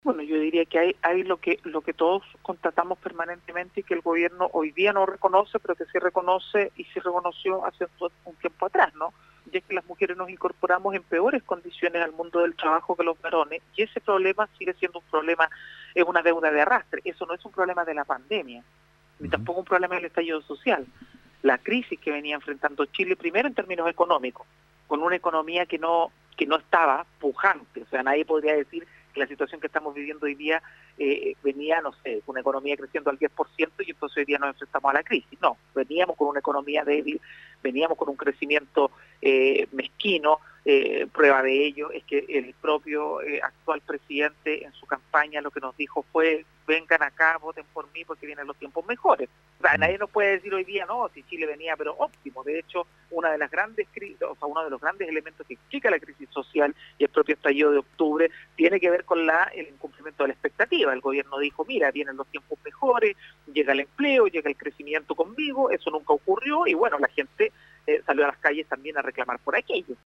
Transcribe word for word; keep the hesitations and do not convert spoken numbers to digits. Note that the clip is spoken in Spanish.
Bueno, yo diría que hay, hay lo que lo que todos constatamos permanentemente y que el gobierno hoy día no reconoce, pero que sí reconoce y sí reconoció hace un, un tiempo atrás, ¿no? Y es que las mujeres nos incorporamos en peores condiciones al mundo del trabajo que los varones, y ese problema sigue siendo un problema, es una deuda de arrastre. Eso no es un problema de la pandemia, ni Uh-huh. tampoco un problema del estallido social. La crisis que venía enfrentando Chile, primero en términos económicos, con una economía que no que no estaba pujante, o sea, nadie podría decir que la situación que estamos viviendo hoy día eh, venía, no sé, con una economía creciendo al diez por ciento y entonces hoy día nos enfrentamos a la crisis. No, veníamos con una economía débil, veníamos con un crecimiento eh, mezquino. Eh, prueba de ello es que el propio eh, actual presidente en su campaña lo que nos dijo fue: vengan acá, voten por mí porque vienen los tiempos mejores. O sea, nadie nos puede decir hoy día, no, si Chile venía pero óptimo. De hecho, una de las grandes crisis, o sea, uno de los grandes elementos que explica la crisis social y el propio estallido de octubre tiene que ver con la el incumplimiento de la expectativa. El gobierno dijo: mira, vienen los tiempos mejores, llega el empleo, llega el crecimiento conmigo. Eso nunca ocurrió y bueno, la gente eh, salió a las calles también a reclamar por aquello.